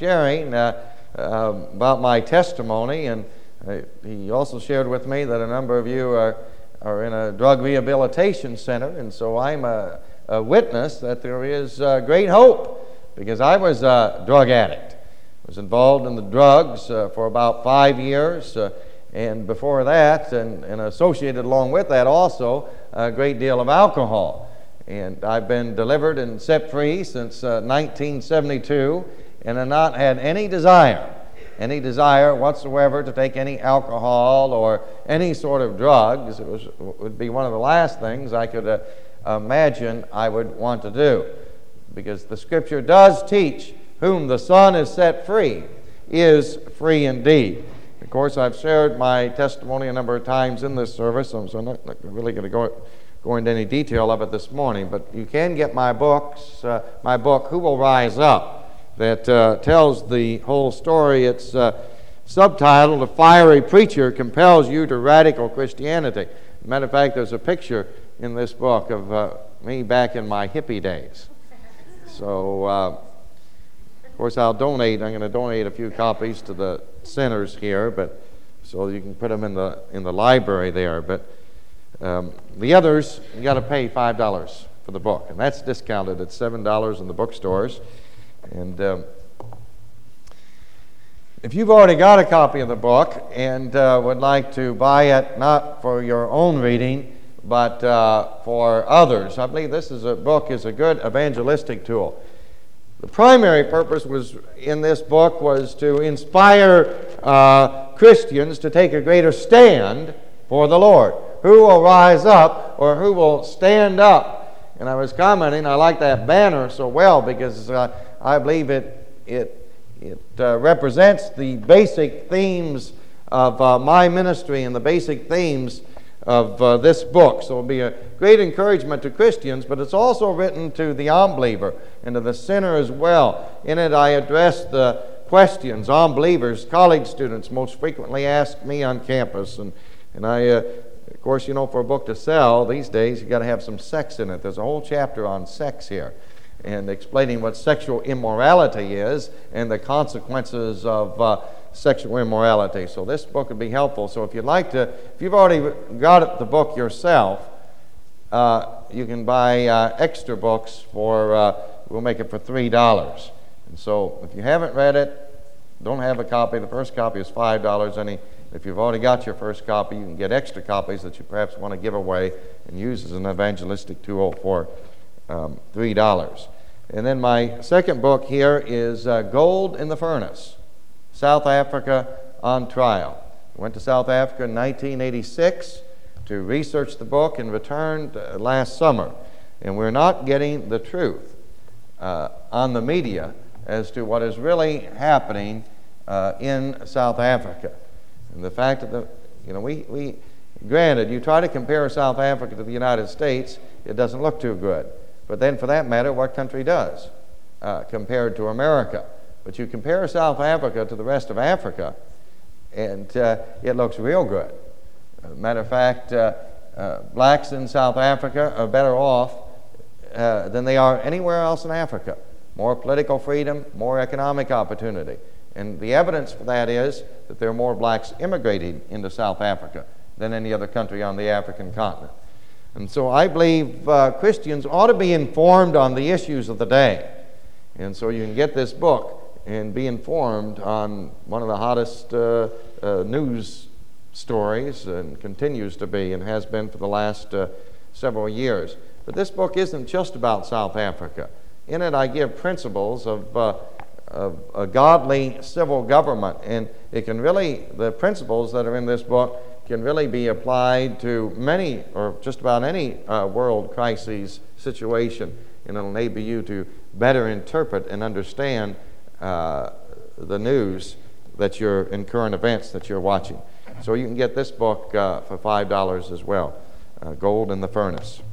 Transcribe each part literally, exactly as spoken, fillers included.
sharing uh, uh, about my testimony, and uh, he also shared with me that a number of you are, are in a drug rehabilitation center, and so I'm a, a witness that there is uh, great hope, because I was a drug addict. I was involved in the drugs uh, for about five years, uh, and before that, and, and associated along with that also, a great deal of alcohol. And I've been delivered and set free since uh, nineteen seventy-two, and have not had any desire, any desire whatsoever to take any alcohol or any sort of drugs. It was would be one of the last things I could uh, imagine I would want to do, because the Scripture does teach, whom the Son is set free is free indeed. Of course, I've shared my testimony a number of times in this service, so I'm not really going to go, go into any detail of it this morning, but you can get my books, uh, my book, Who Will Rise Up, that uh, tells the whole story. It's uh, subtitled, A Fiery Preacher Compels You to Radical Christianity. As a matter of fact, there's a picture in this book of uh, me back in my hippie days. So, uh, of course, I'll donate, I'm going to donate a few copies to the centers here, but so you can put them in the in the library there. But um, the others, you got to pay five dollars for the book, and that's discounted at seven dollars in the bookstores. And um, if you've already got a copy of the book and uh, would like to buy it, not for your own reading, but uh, for others, I believe this is a book is a good evangelistic tool. The primary purpose was in this book was to inspire uh, Christians to take a greater stand for the Lord. Who will rise up, or who will stand up? And I was commenting, I like that banner so well, because uh, I believe it it it uh, represents the basic themes of uh, my ministry and the basic themes of uh, this book. So it'll be a great encouragement to Christians, but it's also written to the unbeliever and to the sinner as well. In it I address the questions unbelievers, college students most frequently ask me on campus. And, and I, uh, of course, you know, for a book to sell these days, you've got to have some sex in it. There's a whole chapter on sex here, and explaining what sexual immorality is and the consequences of uh, sexual immorality. So this book would be helpful. So if you'd like to, if you've already got the book yourself, uh, you can buy uh, extra books for, uh, we'll make it for three dollars. And so if you haven't read it, don't have a copy, the first copy is five dollars. Any, if you've already got your first copy, you can get extra copies that you perhaps want to give away and use as an evangelistic tool for um, three dollars. And then my second book here is uh, Gold in the Furnace, South Africa on Trial. I went to South Africa in nineteen eighty-six to research the book and returned uh, last summer. And we're not getting the truth uh, on the media as to what is really happening uh, in South Africa. And the fact that, the, you know, we, we, granted, you try to compare South Africa to the United States, it doesn't look too good. But then for that matter, what country does uh, compared to America? But you compare South Africa to the rest of Africa, and uh, it looks real good. As a matter of fact, uh, uh, blacks in South Africa are better off uh, than they are anywhere else in Africa. More political freedom, more economic opportunity. And the evidence for that is that there are more blacks immigrating into South Africa than any other country on the African continent. And so I believe uh, Christians ought to be informed on the issues of the day. And so you can get this book and be informed on one of the hottest uh, uh, news stories, and continues to be and has been for the last uh, several years. But this book isn't just about South Africa. In it I give principles of, uh, of a godly civil government, and it can really, the principles that are in this book can really be applied to many, or just about any uh, world crises situation, and it'll enable you to better interpret and understand uh, the news that you're in, current events that you're watching. So you can get this book uh, for five dollars as well, uh, Gold in the Furnace.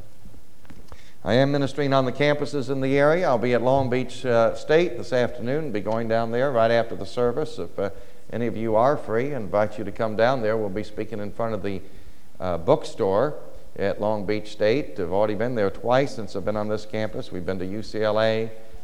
I am ministering on the campuses in the area. I'll be at Long Beach uh, State this afternoon, be going down there right after the service. If uh, any of you are free, I invite you to come down there. We'll be speaking in front of the uh, bookstore at Long Beach State. I've already been there twice since I've been on this campus. We've been to U C L A,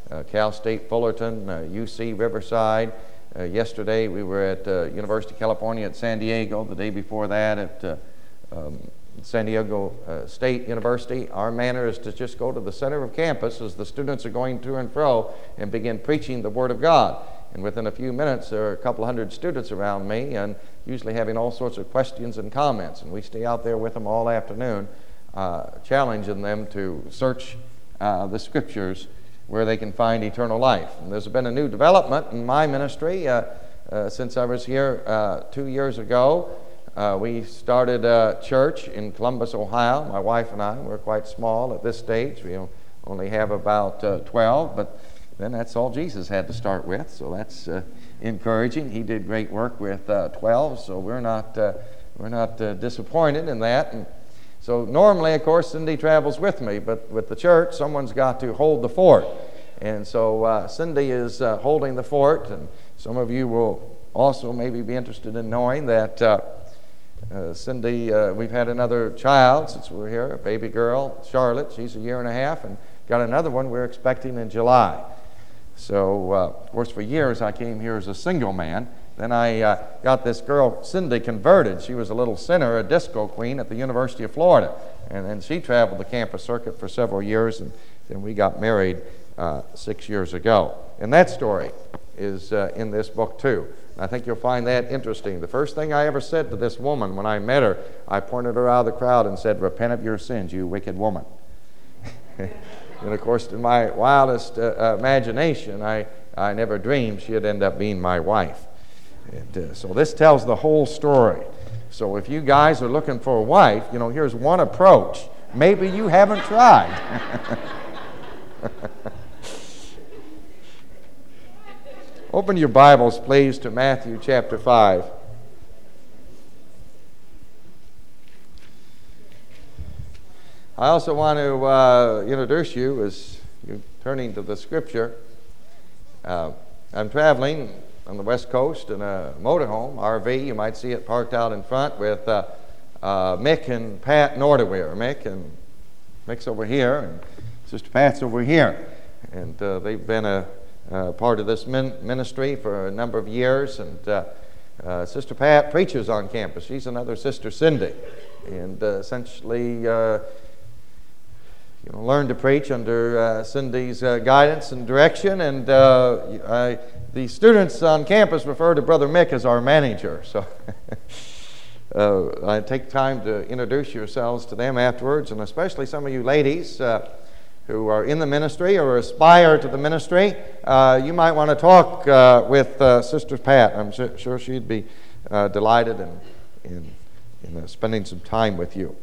uh, Cal State Fullerton, uh, U C Riverside. Uh, yesterday we were at uh, University of California at San Diego. The day before that at uh, um, San Diego uh, State University. Our manner is to just go to the center of campus as the students are going to and fro and begin preaching the Word of God. And within a few minutes, there are a couple hundred students around me and usually having all sorts of questions and comments. And we stay out there with them all afternoon, uh, challenging them to search uh, the Scriptures where they can find eternal life. And there's been a new development in my ministry uh, uh, since I was here uh, two years ago. Uh, we started a church in Columbus, Ohio. My wife and I, we're quite small at this stage. We only have about uh, twelve, but then that's all Jesus had to start with, so that's uh, encouraging. He did great work with uh, twelve, so we're not uh, we're not uh, disappointed in that. And so normally, of course, Cindy travels with me, but with the church, someone's got to hold the fort. And so uh, Cindy is uh, holding the fort, and some of you will also maybe be interested in knowing that uh, uh, Cindy, uh, we've had another child since we were here, a baby girl, Charlotte. She's a year and a half, and got another one we're expecting in July. So, uh, of course, for years I came here as a single man. Then I uh, got this girl, Cindy, converted. She was a little sinner, a disco queen at the University of Florida. And then she traveled the campus circuit for several years, and then we got married uh, six years ago. And that story is uh, in this book, too. I think you'll find that interesting. The first thing I ever said to this woman when I met her, I pointed her out of the crowd and said, "Repent of your sins, you wicked woman." And, of course, in my wildest uh, imagination, I, I never dreamed she'd end up being my wife. And, uh, so this tells the whole story. So if you guys are looking for a wife, you know, here's one approach. Maybe you haven't tried. Open your Bibles, please, to Matthew chapter five. I also want to uh, introduce you as you're turning to the Scripture. Uh, I'm traveling on the West Coast in a motorhome, R V. You might see it parked out in front with uh, uh, Mick and Pat Nordeweer. Mick and Mick's over here, and Sister Pat's over here. And uh, they've been a, a part of this min- ministry for a number of years. And uh, uh, Sister Pat preaches on campus. She's another Sister Cindy. And uh, essentially... Uh, You know, learn to preach under uh, Cindy's uh, guidance and direction, and uh, I, the students on campus refer to Brother Mick as our manager. So uh, I take time to introduce yourselves to them afterwards, and especially some of you ladies uh, who are in the ministry or aspire to the ministry. Uh, you might want to talk uh, with uh, Sister Pat. I'm su- sure she'd be uh, delighted in, in, in uh, spending some time with you.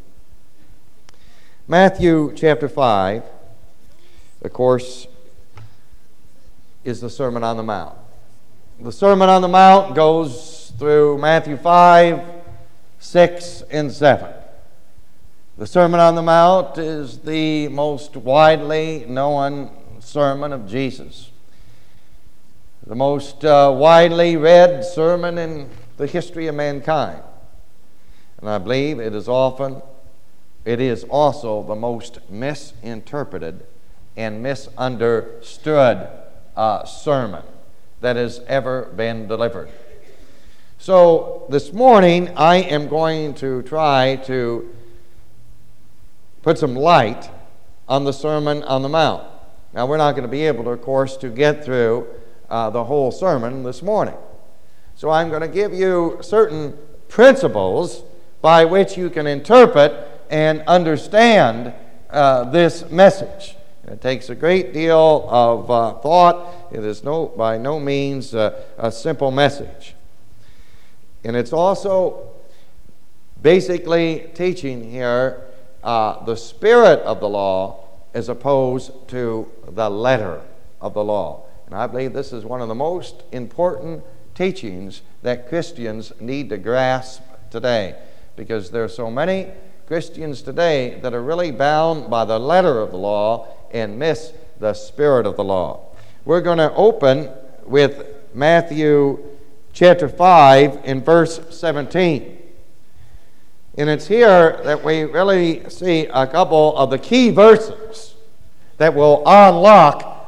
Matthew chapter five, of course, is the Sermon on the Mount. The Sermon on the Mount goes through Matthew five, six, and seven. The Sermon on the Mount is the most widely known sermon of Jesus, the most uh, widely read sermon in the history of mankind. And I believe it is often It is also the most misinterpreted and misunderstood uh, sermon that has ever been delivered. So this morning I am going to try to put some light on the Sermon on the Mount. Now we're not going to be able to, of course, to get through uh, the whole sermon this morning. So I'm going to give you certain principles by which you can interpret and understand uh, this message. It takes a great deal of uh, thought. It is no, by no means uh, a simple message. And it's also basically teaching here uh, the spirit of the law as opposed to the letter of the law. And I believe this is one of the most important teachings that Christians need to grasp today, because there are so many Christians today that are really bound by the letter of the law and miss the spirit of the law. We're going to open with Matthew chapter five in verse seventeen. And it's here that we really see a couple of the key verses that will unlock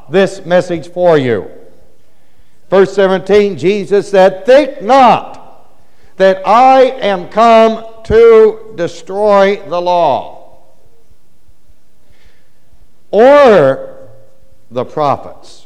this message for you. Verse seventeen, Jesus said, "Think not that I am come to destroy the law or the prophets.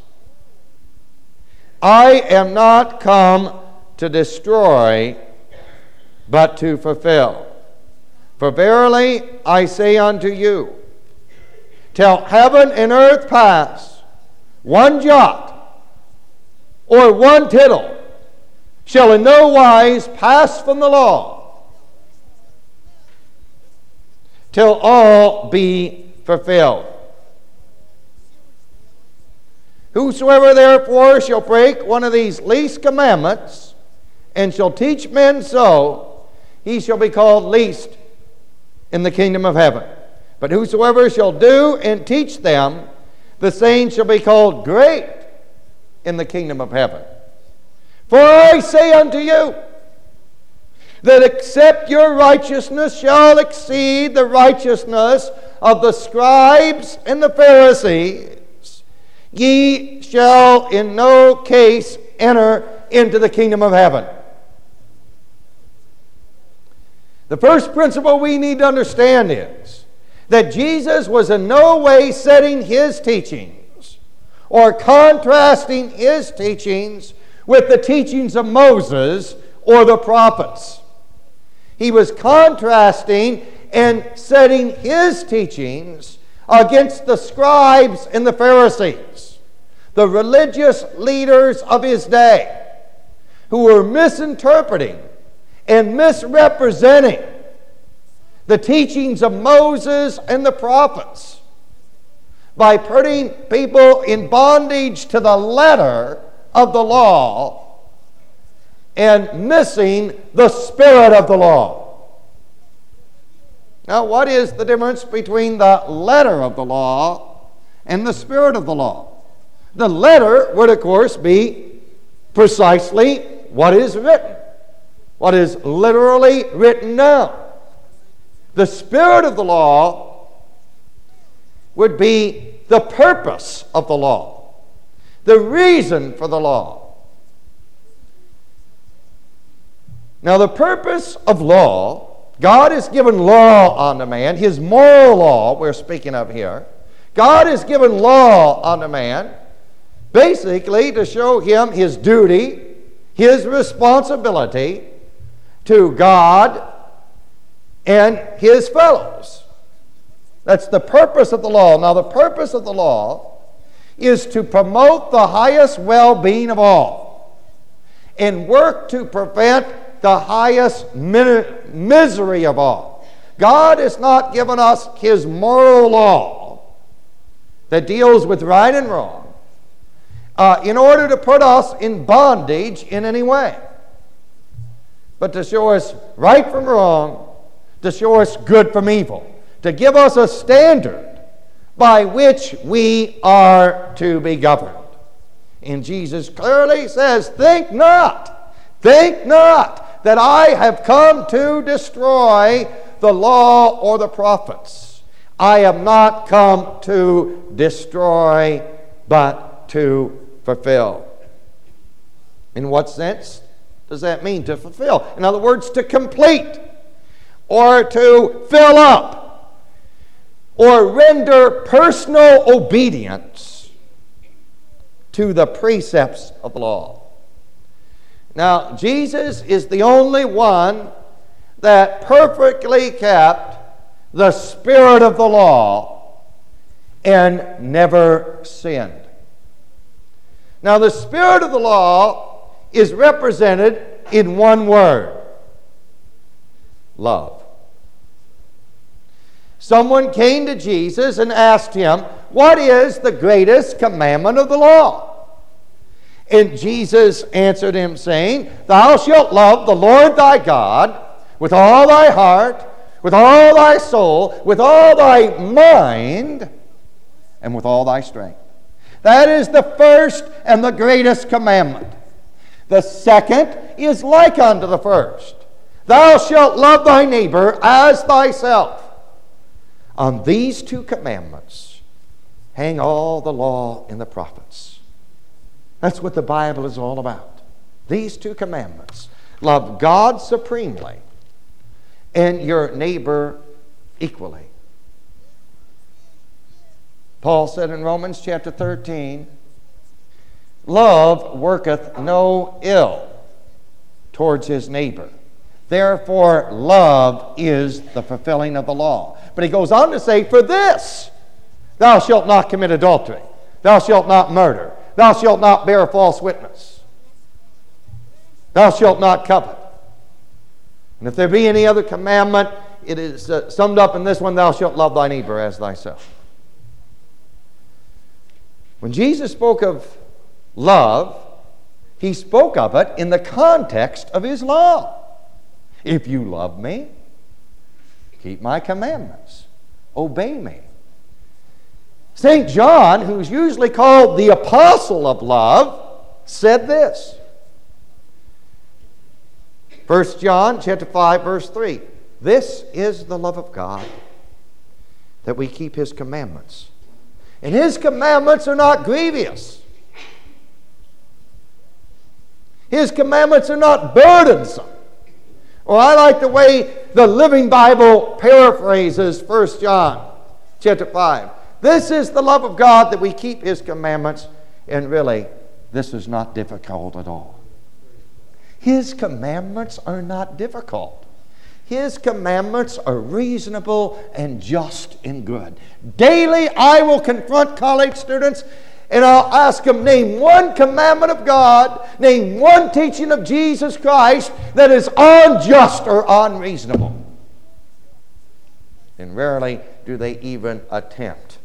I am not come to destroy, but to fulfill. For verily I say unto you, till heaven and earth pass, one jot or one tittle shall in no wise pass from the law, till all be fulfilled. Whosoever therefore shall break one of these least commandments, and shall teach men so, he shall be called least in the kingdom of heaven. But whosoever shall do and teach them, the same shall be called great in the kingdom of heaven. For I say unto you, that except your righteousness shall exceed the righteousness of the scribes and the Pharisees, ye shall in no case enter into the kingdom of heaven." The first principle we need to understand is that Jesus was in no way setting his teachings or contrasting his teachings with the teachings of Moses or the prophets. He was contrasting and setting his teachings against the scribes and the Pharisees, the religious leaders of his day, who were misinterpreting and misrepresenting the teachings of Moses and the prophets by putting people in bondage to the letter of the law and missing the spirit of the law. Now, what is the difference between the letter of the law and the spirit of the law? The letter would, of course, be precisely what is written, what is literally written down. The spirit of the law would be the purpose of the law, the reason for the law. Now, the purpose of law, God has given law unto man, his moral law we're speaking of here. God has given law unto man basically to show him his duty, his responsibility to God and his fellows. That's the purpose of the law. Now, the purpose of the law is to promote the highest well-being of all and work to prevent the highest misery of all. God has not given us his moral law that deals with right and wrong uh, in order to put us in bondage in any way, but to show us right from wrong, to show us good from evil, to give us a standard by which we are to be governed. And Jesus clearly says, think not, think not that I have come to destroy the law or the prophets. I am not come to destroy, but to fulfill. In what sense does that mean, to fulfill? In other words, to complete, or to fill up, or render personal obedience to the precepts of the law. Now, Jesus is the only one that perfectly kept the spirit of the law and never sinned. Now, the spirit of the law is represented in one word: love. Someone came to Jesus and asked him, what is the greatest commandment of the law? And Jesus answered him, saying, thou shalt love the Lord thy God with all thy heart, with all thy soul, with all thy mind, and with all thy strength. That is the first and the greatest commandment. The second is like unto the first. Thou shalt love thy neighbor as thyself. On these two commandments hang all the law and the prophets. That's what the Bible is all about. These two commandments. Love God supremely and your neighbor equally. Paul said in Romans chapter thirteen, love worketh no ill towards his neighbor. Therefore, love is the fulfilling of the law. But he goes on to say, for this, thou shalt not commit adultery. Thou shalt not murder. Thou shalt not bear false witness. Thou shalt not covet. And if there be any other commandment, it is uh, summed up in this one, thou shalt love thy neighbor as thyself. When Jesus spoke of love, he spoke of it in the context of his law. If you love me, keep my commandments. Obey me. Saint John, who's usually called the apostle of love, said this. First John chapter five, verse three. This is the love of God, that we keep his commandments. And his commandments are not grievous. His commandments are not burdensome. Or I like the way the Living Bible paraphrases First John chapter five. This is the love of God, that we keep his commandments. And really, this is not difficult at all. His commandments are not difficult. His commandments are reasonable and just and good. Daily I will confront college students and I'll ask them, name one commandment of God, name one teaching of Jesus Christ that is unjust or unreasonable. And rarely do they even attempt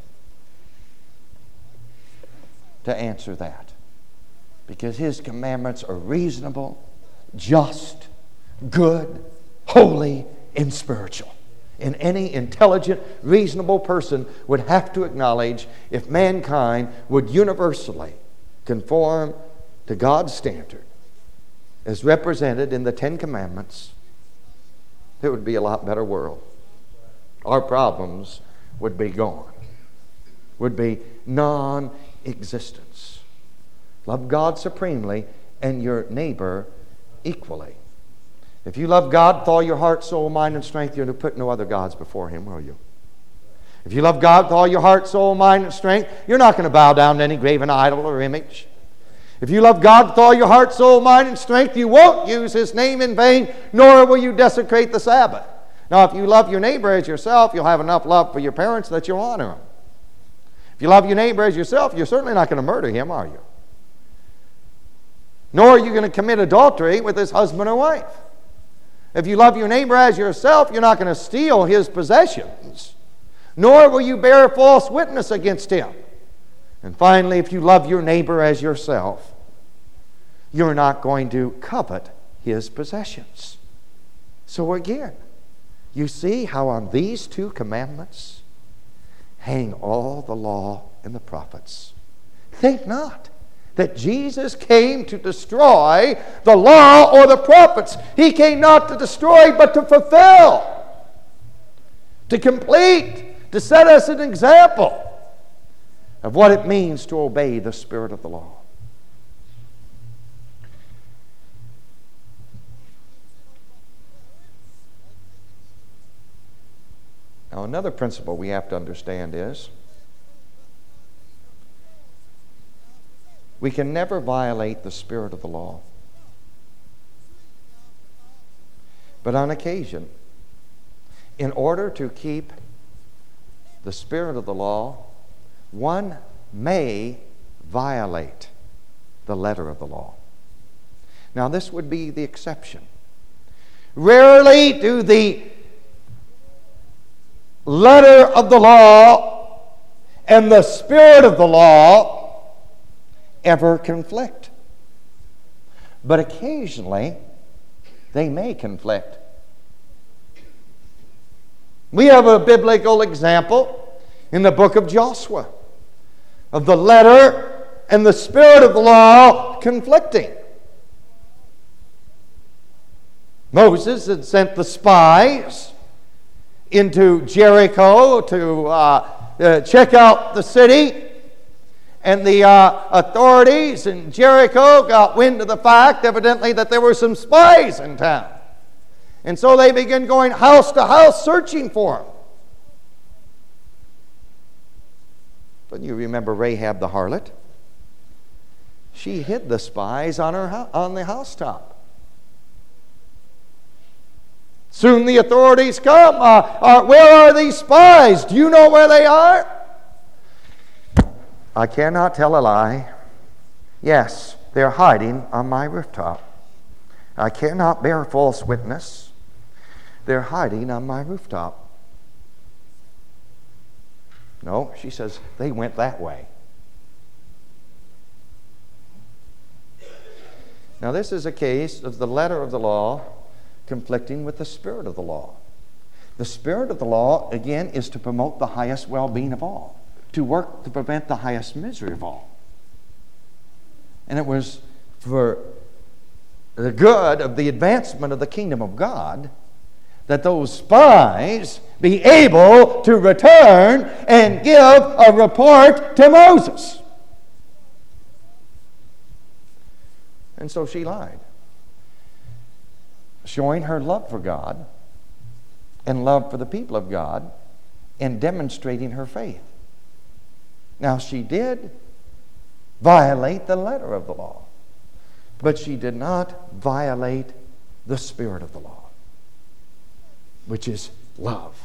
to answer that. Because his commandments are reasonable, just, good, holy, and spiritual. And any intelligent, reasonable person would have to acknowledge, if mankind would universally conform to God's standard as represented in the Ten Commandments, it would be a lot better world. Our problems would be gone, would be non-existence. Love God supremely and your neighbor equally. If you love God with all your heart, soul, mind, and strength, you're to put no other gods before him, will you? If you love God with all your heart, soul, mind, and strength, you're not going to bow down to any graven idol or image. If you love God with all your heart, soul, mind, and strength, you won't use his name in vain, nor will you desecrate the Sabbath. Now, if you love your neighbor as yourself, you'll have enough love for your parents that you'll honor them. If you love your neighbor as yourself, you're certainly not going to murder him, are you? Nor are you going to commit adultery with his husband or wife. If you love your neighbor as yourself, you're not going to steal his possessions, nor will you bear false witness against him. And finally, if you love your neighbor as yourself, you're not going to covet his possessions. So again, you see how on these two commandments hang all the law and the prophets. Think not that Jesus came to destroy the law or the prophets. He came not to destroy, but to fulfill, to complete, to set us an example of what it means to obey the spirit of the law. Now, another principle we have to understand is we can never violate the spirit of the law. But on occasion, in order to keep the spirit of the law, one may violate the letter of the law. Now, this would be the exception. Rarely do the letter of the law and the spirit of the law ever conflict. But occasionally, they may conflict. We have a biblical example in the book of Joshua of the letter and the spirit of the law conflicting. Moses had sent the spies into Jericho to uh, uh, check out the city. And the uh, authorities in Jericho got wind of the fact, evidently, that there were some spies in town. And so they began going house to house searching for them. But you remember Rahab the harlot? She hid the spies on, her, on the housetop. Soon the authorities come. Uh, uh, where are these spies? Do you know where they are? I cannot tell a lie. Yes, they're hiding on my rooftop. I cannot bear false witness. They're hiding on my rooftop. No, she says, they went that way. Now, this is a case of the letter of the law conflicting with the spirit of the law. The spirit of the law, again, is to promote the highest well-being of all, to work to prevent the highest misery of all. And it was for the good of the advancement of the kingdom of God that those spies be able to return and give a report to Moses. And so she lied, showing her love for God and love for the people of God and demonstrating her faith. Now, she did violate the letter of the law, but she did not violate the spirit of the law, which is love.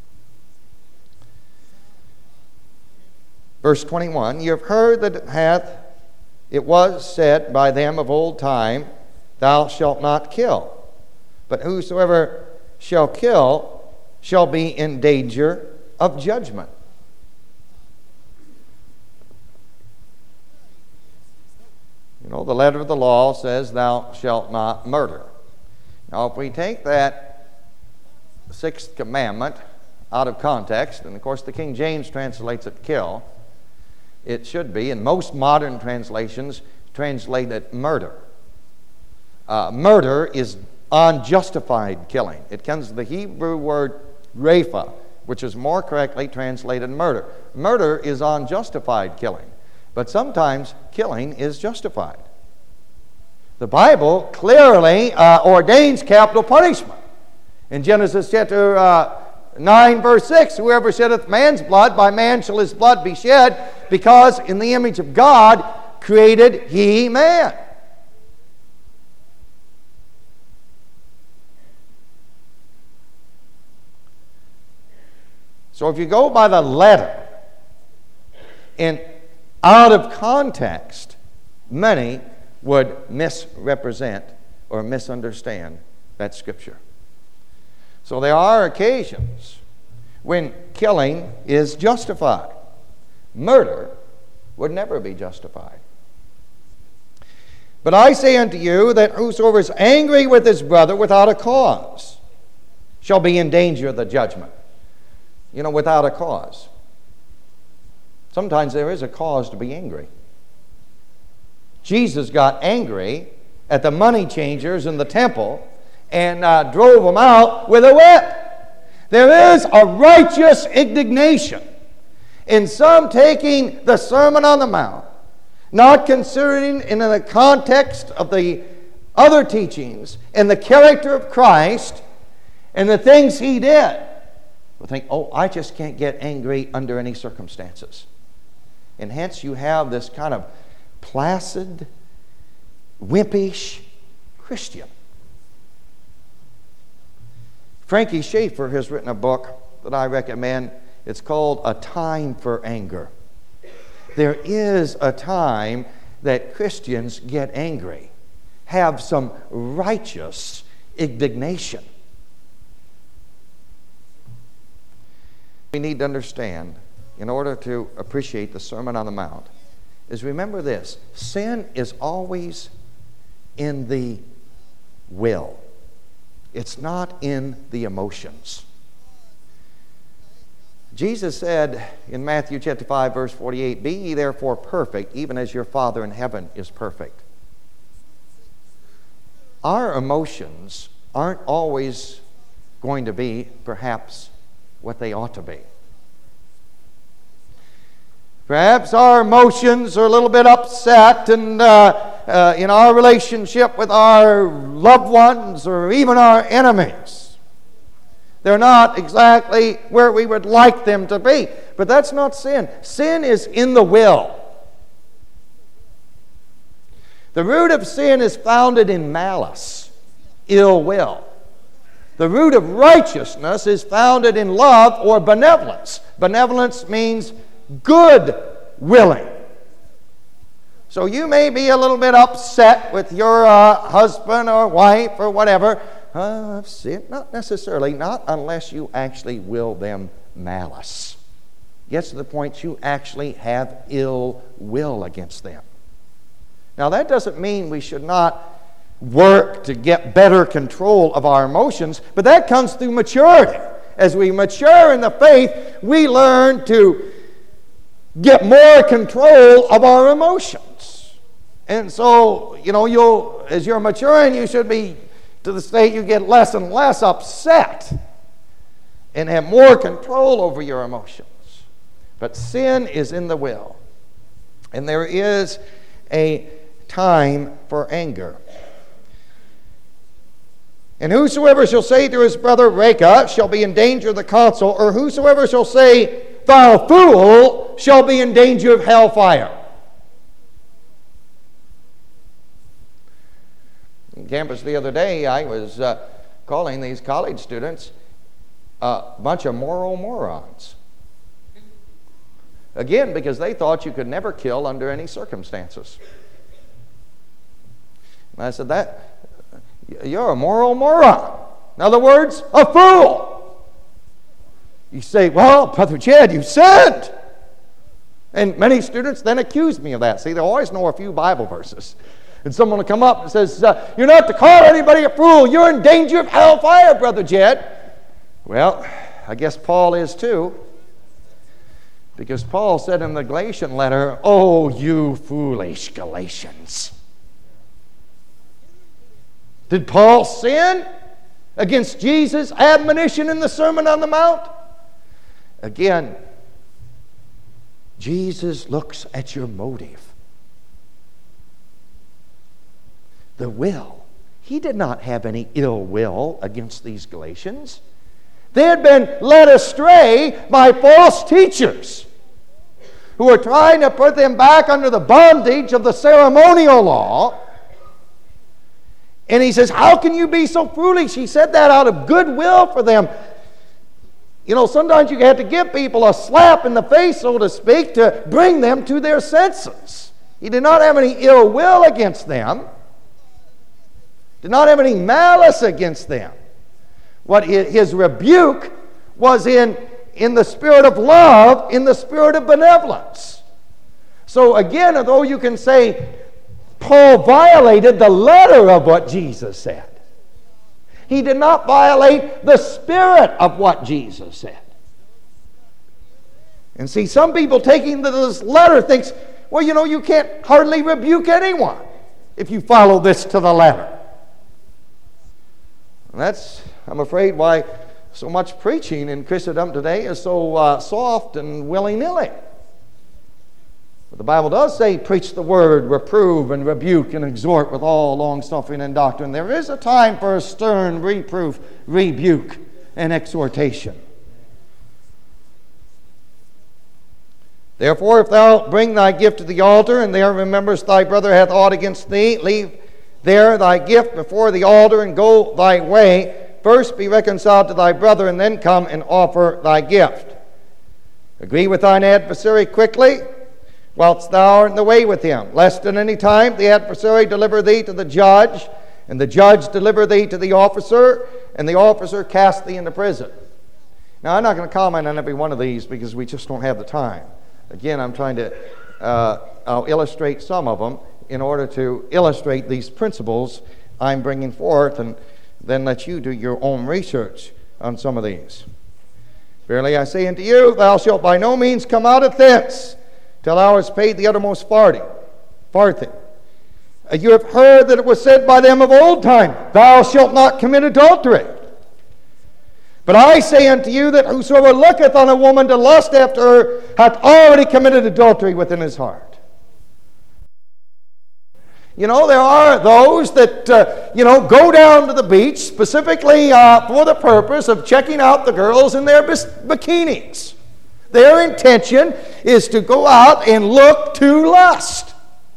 Verse twenty-one, you have heard that it hath, it was said by them of old time, thou shalt not kill. But whosoever shall kill shall be in danger of judgment. You know, the letter of the law says, thou shalt not murder. Now, if we take that sixth commandment out of context, and of course the King James translates it kill, it should be, in most modern translations, translate it murder. Uh, murder is unjustified killing. It comes from the Hebrew word rapha, which is more correctly translated murder. Murder is unjustified killing, but sometimes killing is justified. The Bible clearly uh, ordains capital punishment. In Genesis chapter uh, nine, verse six, whoever sheddeth man's blood, by man shall his blood be shed, because in the image of God created he man. So if you go by the letter, and out of context, many would misrepresent or misunderstand that scripture. So there are occasions when killing is justified. Murder would never be justified. But I say unto you that whosoever is angry with his brother without a cause shall be in danger of the judgment. You know, without a cause. Sometimes there is a cause to be angry. Jesus got angry at the money changers in the temple and uh, drove them out with a whip. There is a righteous indignation in some taking the Sermon on the Mount, not considering in the context of the other teachings and the character of Christ and the things he did. We'll think, oh, I just can't get angry under any circumstances. And hence you have this kind of placid, wimpish Christian. Frankie Schaeffer has written a book that I recommend. It's called A Time for Anger. There is a time that Christians get angry, have some righteous indignation. We need to understand, in order to appreciate the Sermon on the Mount, is remember this: sin is always in the will. It's not in the emotions. Jesus said in Matthew chapter five, verse forty-eight, be ye therefore perfect, even as your Father in heaven is perfect. Our emotions aren't always going to be, perhaps, what they ought to be. Perhaps our emotions are a little bit upset, and uh, uh, in our relationship with our loved ones or even our enemies, they're not exactly where we would like them to be. But that's not sin. Sin is in the will. The root of sin is founded in malice, ill will. The root of righteousness is founded in love or benevolence. Benevolence means good willing. So you may be a little bit upset with your uh, husband or wife or whatever. Uh, sin, not necessarily, not unless you actually will them malice. Gets to the point you actually have ill will against them. Now that doesn't mean we should not work to get better control of our emotions, but that comes through maturity. As we mature in the faith, we learn to get more control of our emotions. And so, you know, you'll, as you're maturing, you should be to the state you get less and less upset and have more control over your emotions. But sin is in the will. And there is a time for anger. And whosoever shall say to his brother, Raca, shall be in danger of the council, or whosoever shall say, thou fool, shall be in danger of hellfire. On campus the other day, I was uh, calling these college students a bunch of moral morons. Again, because they thought you could never kill under any circumstances. And I said, that you're a moral moron. In other words, a fool. You say, well, Brother Jed, you sinned. And many students then accuse me of that. See, they always know a few Bible verses. And someone will come up and says, uh, you're not to call anybody a fool. You're in danger of hellfire, Brother Jed. Well, I guess Paul is too. Because Paul said in the Galatian letter, oh, you foolish Galatians. Did Paul sin against Jesus' admonition in the Sermon on the Mount? Again, Jesus looks at your motive. The will. He did not have any ill will against these Galatians. They had been led astray by false teachers who were trying to put them back under the bondage of the ceremonial law. And he says, how can you be so foolish? He said that out of goodwill for them. You know, sometimes you have to give people a slap in the face, so to speak, to bring them to their senses. He did not have any ill will against them. Did not have any malice against them. What his rebuke was in, in the spirit of love, in the spirit of benevolence. So again, although you can say Paul violated the letter of what Jesus said, he did not violate the spirit of what Jesus said. And see, some people taking this letter thinks, well, you know, you can't hardly rebuke anyone if you follow this to the letter. And that's, I'm afraid, why so much preaching in Christendom today is so uh, soft and willy-nilly. But the Bible does say, preach the word, reprove and rebuke and exhort with all long-suffering and doctrine. There is a time for a stern reproof, rebuke, and exhortation. Therefore, if thou bring thy gift to the altar, and there rememberest thy brother hath aught against thee, leave there thy gift before the altar, and go thy way. First be reconciled to thy brother, and then come and offer thy gift. Agree with thine adversary quickly, whilst thou art in the way with him, lest at any time the adversary deliver thee to the judge, and the judge deliver thee to the officer, and the officer cast thee into prison. Now, I'm not going to comment on every one of these because we just don't have the time. Again, I'm trying to uh, I'll illustrate some of them in order to illustrate these principles I'm bringing forth, and then let you do your own research on some of these. Verily I say unto you, thou shalt by no means come out of thence till thou hast paid the uttermost farthing. farthing. Uh, you have heard that it was said by them of old time, thou shalt not commit adultery. But I say unto you that whosoever looketh on a woman to lust after her hath already committed adultery within his heart. You know, there are those that, uh, you know, go down to the beach specifically uh, for the purpose of checking out the girls in their bis- bikinis. Their intention is to go out and look to lust.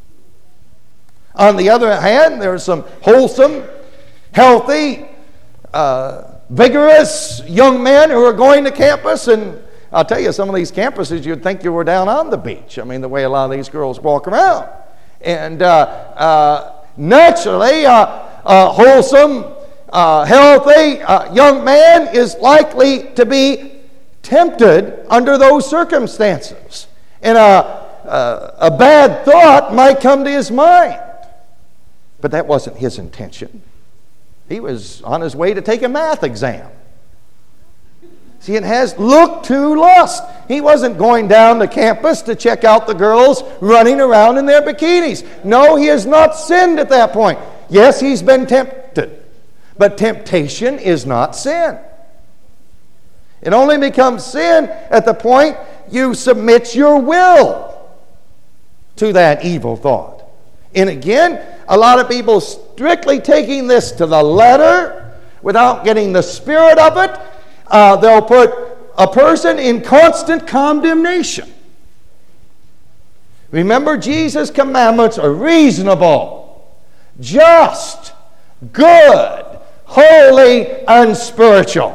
On the other hand, there are some wholesome, healthy, uh, vigorous young men who are going to campus, and I'll tell you, some of these campuses, you'd think you were down on the beach. I mean, the way a lot of these girls walk around. And uh, uh, naturally, uh, a wholesome, uh, healthy uh, young man is likely to be tempted under those circumstances. And a, a, a bad thought might come to his mind. But that wasn't his intention. He was on his way to take a math exam. See, it has look to lust. He wasn't going down to campus to check out the girls running around in their bikinis. No, he has not sinned at that point. Yes, he's been tempted. But temptation is not sin. It only becomes sin at the point you submit your will to that evil thought. And again, a lot of people strictly taking this to the letter without getting the spirit of it, uh, they'll put a person in constant condemnation. Remember, Jesus' commandments are reasonable, just, good, holy, and spiritual.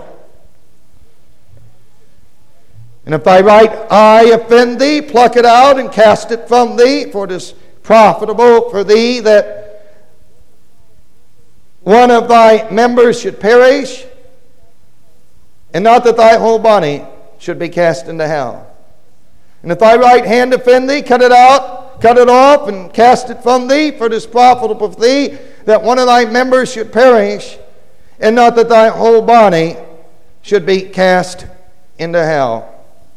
And if thy right eye offend thee, pluck it out and cast it from thee, for it is profitable for thee that one of thy members should perish, and not that thy whole body should be cast into hell. And if thy right hand offend thee, cut it out, cut it off, and cast it from thee, for it is profitable for thee that one of thy members should perish, and not that thy whole body should be cast into hell.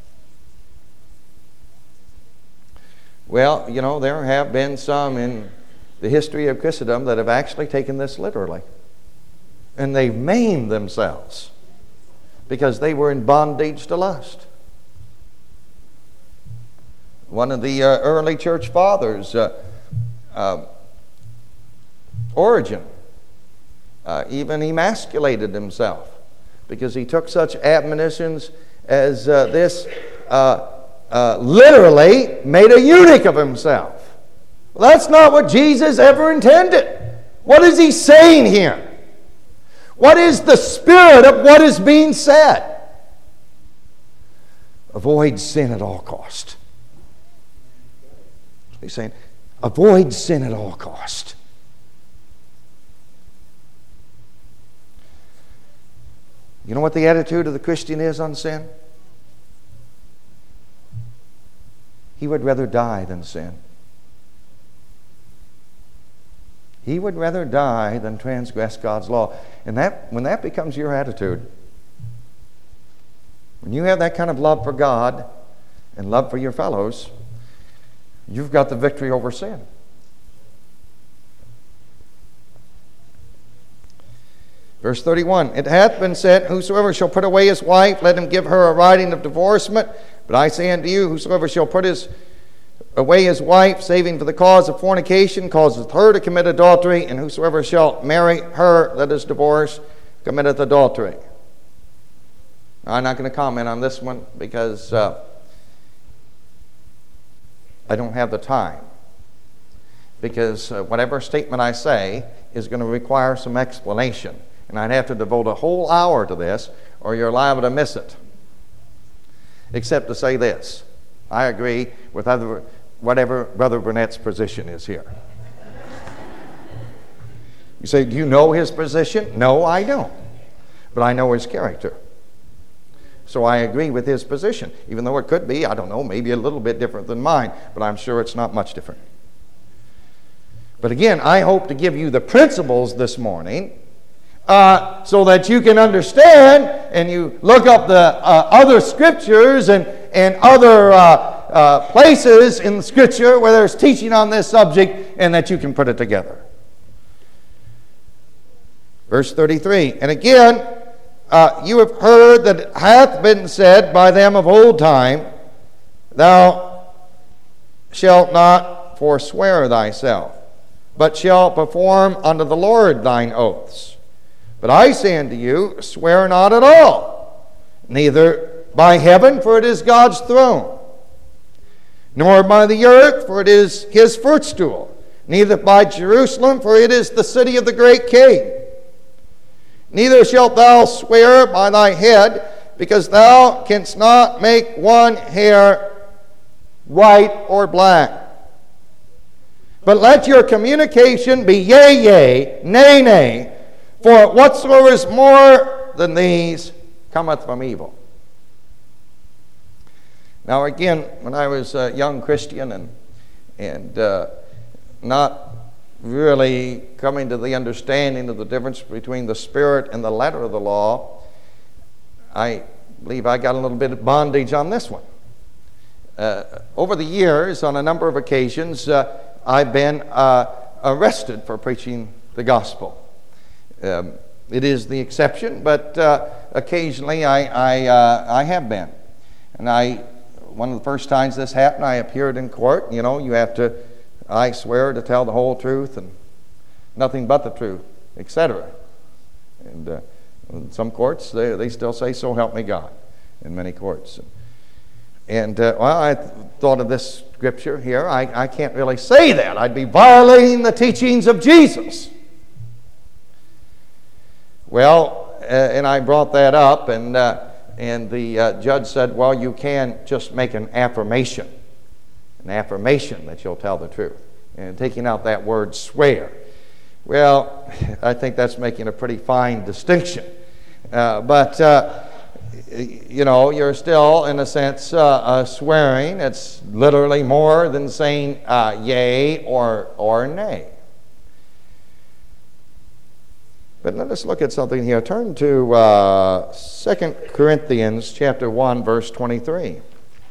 Well, you know, there have been some in the history of Christendom that have actually taken this literally. And they've maimed themselves because they were in bondage to lust. One of the uh, early church fathers, uh, uh, Origen, uh, even emasculated himself because he took such admonitions as uh, this uh, Uh, literally made a eunuch of himself. Well, that's not what Jesus ever intended. What is he saying here? What is the spirit of what is being said? Avoid sin at all cost. He's saying, avoid sin at all cost. You know what the attitude of the Christian is on sin? He would rather die than sin. He would rather die than transgress God's law. And that, when that becomes your attitude, when you have that kind of love for God and love for your fellows, you've got the victory over sin. Verse thirty-one, it hath been said, whosoever shall put away his wife, let him give her a writing of divorcement. But I say unto you, whosoever shall put his away his wife, saving for the cause of fornication, causeth her to commit adultery, and whosoever shall marry her that is divorced, committeth adultery. Now, I'm not going to comment on this one because uh, I don't have the time. Because uh, whatever statement I say is going to require some explanation. And I'd have to devote a whole hour to this, or you're liable to miss it. Except to say this, I agree with other, whatever Brother Burnett's position is here. You say, do you know his position? No, I don't. But I know his character. So I agree with his position, even though it could be, I don't know, maybe a little bit different than mine, but I'm sure it's not much different. But again, I hope to give you the principles this morning uh, so that you can understand and you look up the uh, other scriptures and, and other uh, uh, places in the scripture where there's teaching on this subject and that you can put it together. Verse thirty-three, and again, uh, you have heard that it hath been said by them of old time, thou shalt not forswear thyself, but shalt perform unto the Lord thine oaths. But I say unto you, swear not at all, neither by heaven, for it is God's throne, nor by the earth, for it is his footstool, neither by Jerusalem, for it is the city of the great King. Neither shalt thou swear by thy head, because thou canst not make one hair white or black. But let your communication be yea, yea, nay, nay, for whatsoever is more than these cometh from evil. Now again, when I was a young Christian and, and uh, not really coming to the understanding of the difference between the spirit and the letter of the law, I believe I got a little bit of bondage on this one. Uh, over the years, on a number of occasions, uh, I've been uh, arrested for preaching the gospel. Um, it is the exception, but uh, occasionally I I, uh, I have been. And I, one of the first times this happened, I appeared in court. You know, you have to, I swear to tell the whole truth and nothing but the truth, et cetera. And uh, in some courts, they, they still say, so help me God, in many courts. And, uh, well, I th- thought of this scripture here. I, I can't really say that. I'd be violating the teachings of Jesus. Well, uh, and I brought that up, and, uh, and the uh, judge said, well, you can just make an affirmation, an affirmation that you'll tell the truth, and taking out that word swear. Well, I think that's making a pretty fine distinction. Uh, but... Uh, You know, you're still, in a sense, uh, uh, swearing. It's literally more than saying uh, yea or, or nay. But let us look at something here. Turn to uh, Second Corinthians chapter one, verse twenty-three.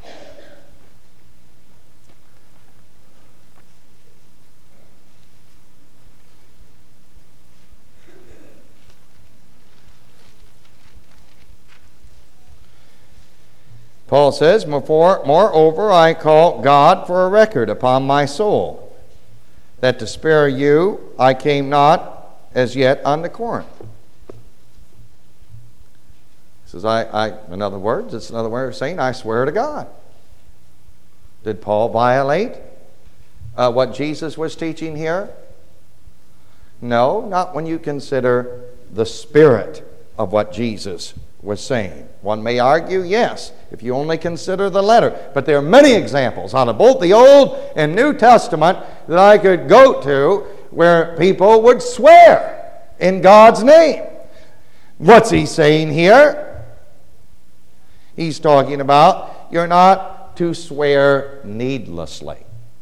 Paul says, moreover, I call God for a record upon my soul, that to spare you I came not as yet unto Corinth. He says, I, I, in other words, it's another way of saying, I swear to God. Did Paul violate uh, what Jesus was teaching here? No, not when you consider the spirit of what Jesus was saying. One may argue, yes, if you only consider the letter. But there are many examples out of both the Old and New Testament that I could go to where people would swear in God's name. What's he saying here? He's talking about you're not to swear needlessly.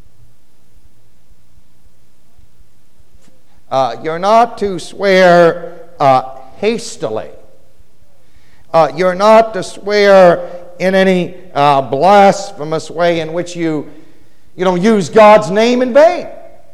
Uh, you're not to swear uh, hastily. Uh, you're not to swear in any uh, blasphemous way in which you, you know, use God's name in vain.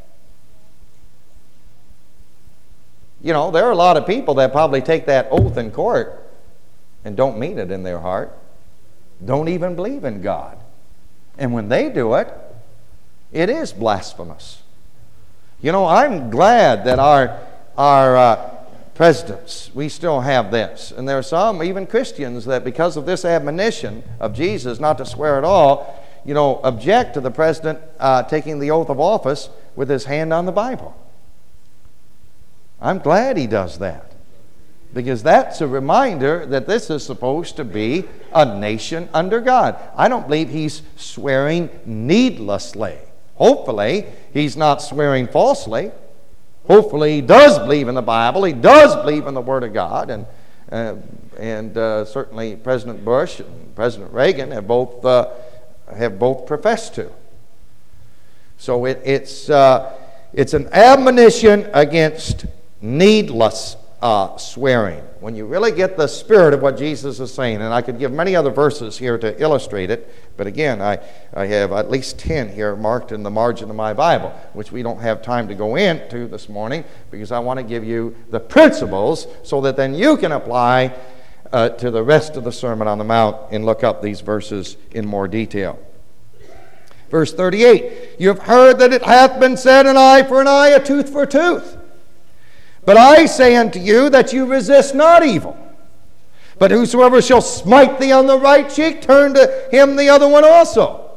You know, there are a lot of people that probably take that oath in court and don't mean it in their heart, don't even believe in God. And when they do it, it is blasphemous. You know, I'm glad that our, our uh, presidents, we still have this. And there are some, even Christians, that because of this admonition of Jesus not to swear at all, you know, object to the president uh, taking the oath of office with his hand on the Bible. I'm glad he does that, because that's a reminder that this is supposed to be a nation under God. I don't believe he's swearing needlessly. Hopefully, he's not swearing falsely. Hopefully, he does believe in the Bible. He does believe in the Word of God. And, uh, and uh, certainly President Bush and President Reagan have both, uh, have both professed to. So it, it's, uh, it's an admonition against needless uh, swearing. When you really get the spirit of what Jesus is saying, and I could give many other verses here to illustrate it, but again, I, I have at least ten here marked in the margin of my Bible, which we don't have time to go into this morning, because I want to give you the principles so that then you can apply uh, to the rest of the Sermon on the Mount and look up these verses in more detail. Verse thirty-eight, you have heard that it hath been said, an eye for an eye, a tooth for a tooth. But I say unto you that you resist not evil. But whosoever shall smite thee on the right cheek, turn to him the other one also.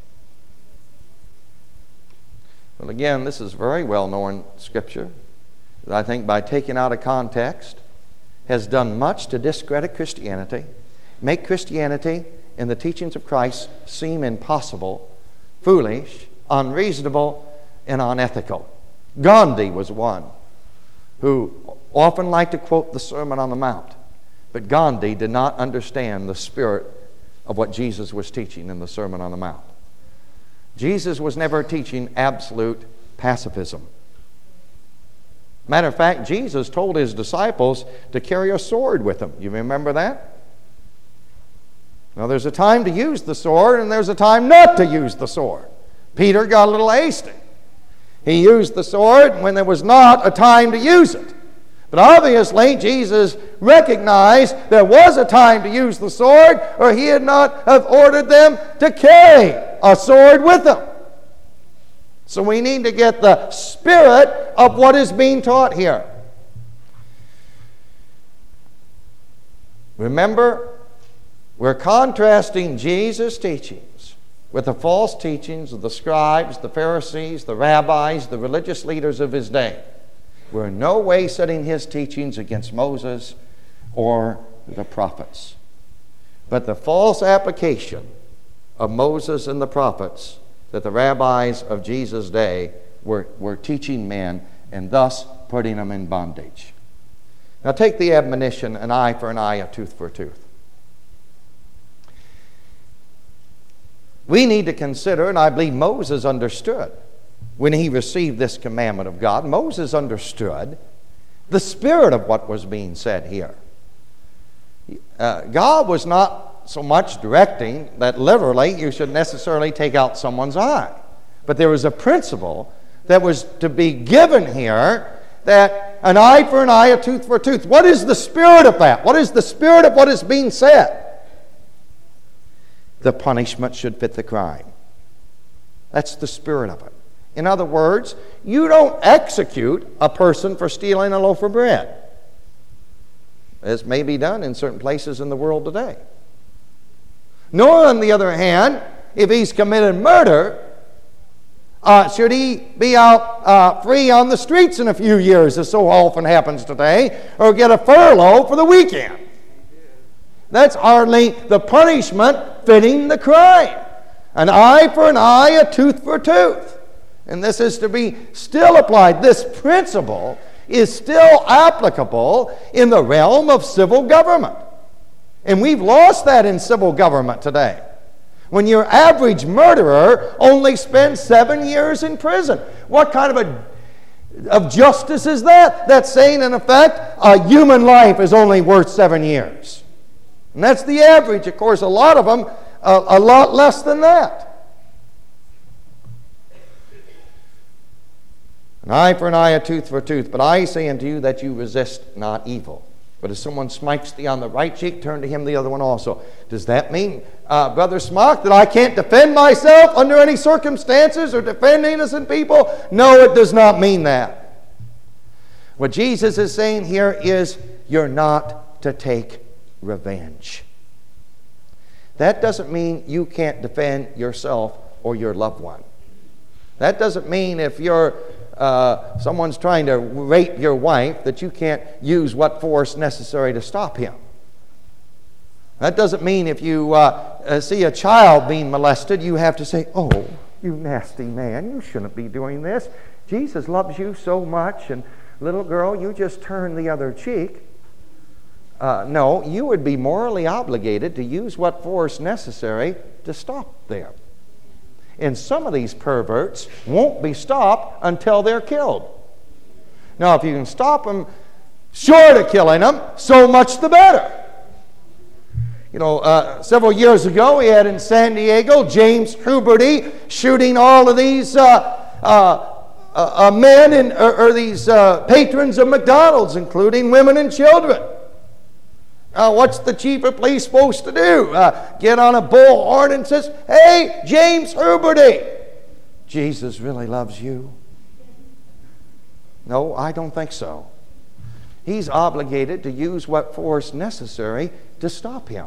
Well, again, this is very well-known scripture that I think by taking out of context has done much to discredit Christianity, make Christianity and the teachings of Christ seem impossible, foolish, unreasonable, and unethical. Gandhi was one who often liked to quote the Sermon on the Mount, but Gandhi did not understand the spirit of what Jesus was teaching in the Sermon on the Mount. Jesus was never teaching absolute pacifism. Matter of fact, Jesus told his disciples to carry a sword with them. You remember that? Now, there's a time to use the sword, and there's a time not to use the sword. Peter got a little hasty. He used the sword when there was not a time to use it. But obviously, Jesus recognized there was a time to use the sword, or he had not have ordered them to carry a sword with them. So we need to get the spirit of what is being taught here. Remember, we're contrasting Jesus' teachings with the false teachings of the scribes, the Pharisees, the rabbis, the religious leaders of his day. We're in no way setting his teachings against Moses or the prophets. But the false application of Moses and the prophets that the rabbis of Jesus' day were, were teaching men and thus putting them in bondage. Now take the admonition, an eye for an eye, a tooth for a tooth. We need to consider, and I believe Moses understood when he received this commandment of God, Moses understood the spirit of what was being said here. Uh, God was not so much directing that literally you should necessarily take out someone's eye. But there was a principle that was to be given here, that an eye for an eye, a tooth for a tooth. What is the spirit of that? What is the spirit of what is being said? The punishment should fit the crime. That's the spirit of it. In other words, you don't execute a person for stealing a loaf of bread, as may be done in certain places in the world today. Nor, on the other hand, if he's committed murder, uh, should he be out uh, free on the streets in a few years, as so often happens today, or get a furlough for the weekend. That's hardly the punishment fitting the crime. An eye for an eye, a tooth for a tooth. And this is to be still applied. This principle is still applicable in the realm of civil government. And we've lost that in civil government today. When your average murderer only spends seven years in prison. What kind of a of justice is that? That's saying, in effect, a human life is only worth seven years. And that's the average. Of course, a lot of them, uh, a lot less than that. An eye for an eye, a tooth for a tooth. But I say unto you that you resist not evil. But if someone smites thee on the right cheek, turn to him the other one also. Does that mean, uh, Brother Smock, that I can't defend myself under any circumstances or defend innocent people? No, it does not mean that. What Jesus is saying here is you're not to take revenge. That doesn't mean you can't defend yourself or your loved one. That doesn't mean if you're uh, someone's trying to rape your wife that you can't use what force necessary to stop him. That doesn't mean if you uh, uh, see a child being molested, you have to say, "Oh, you nasty man, you shouldn't be doing this. Jesus loves you so much, and little girl, you just turn the other cheek." Uh, no, you would be morally obligated to use what force necessary to stop them. And some of these perverts won't be stopped until they're killed. Now, if you can stop them short of killing them, so much the better. You know, uh, several years ago, we had in San Diego James Huberty shooting all of these uh, uh, uh, uh, men and or, or these uh, patrons of McDonald's, including women and children. Uh, what's the chief of police supposed to do? Uh, get on a bullhorn and says, "Hey, James Huberty, Jesus really loves you." No, I don't think so. He's obligated to use what force necessary to stop him.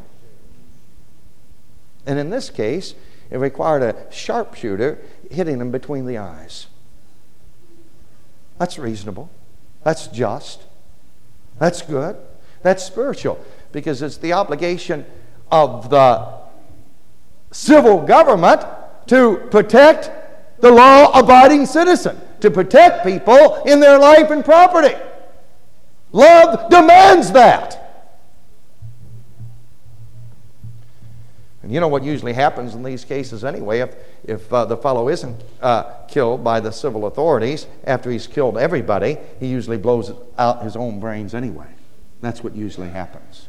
And in this case, it required a sharpshooter hitting him between the eyes. That's reasonable. That's just. That's good. That's spiritual. Because it's the obligation of the civil government to protect the law-abiding citizen, to protect people in their life and property. Love demands that. And you know what usually happens in these cases anyway, if, if uh, the fellow isn't uh, killed by the civil authorities, after he's killed everybody, he usually blows out his own brains anyway. That's what usually happens.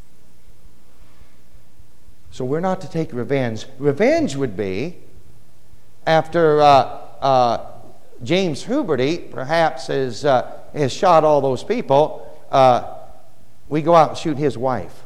So we're not to take revenge. Revenge would be after uh, uh, James Huberty perhaps has, uh, has shot all those people, uh, we go out and shoot his wife.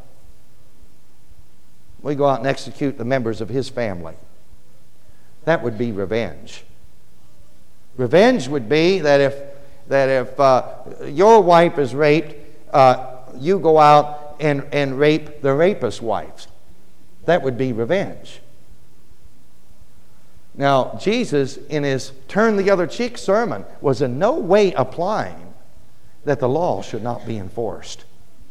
We go out and execute the members of his family. That would be revenge. Revenge would be that if, that if uh, your wife is raped, uh, you go out and, and rape the rapist's wife. That would be revenge. Now, Jesus, in his turn the other cheek sermon, was in no way applying that the law should not be enforced.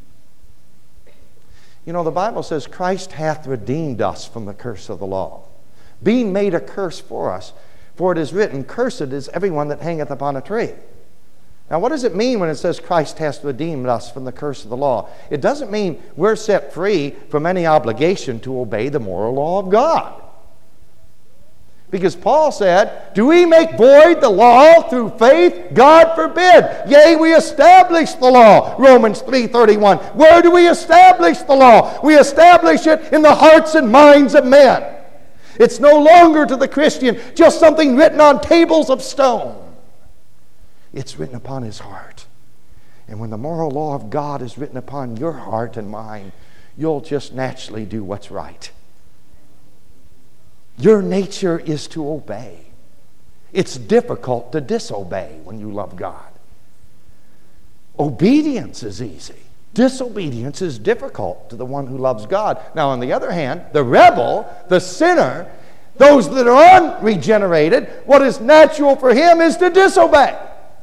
You know, the Bible says, Christ hath redeemed us from the curse of the law, being made a curse for us. For it is written, "Cursed is everyone that hangeth upon a tree." Now, what does it mean when it says Christ has redeemed us from the curse of the law? It doesn't mean we're set free from any obligation to obey the moral law of God. Because Paul said, "Do we make void the law through faith? God forbid. Yea, we establish the law." Romans three thirty-one. Where do we establish the law? We establish it in the hearts and minds of men. It's no longer to the Christian just something written on tables of stone. It's written upon his heart. And when the moral law of God is written upon your heart and mine, you'll just naturally do what's right. Your nature is to obey. It's difficult to disobey when you love God. Obedience is easy. Disobedience is difficult to the one who loves God. Now, on the other hand, the rebel, the sinner, those that are unregenerated, what is natural for him is to disobey.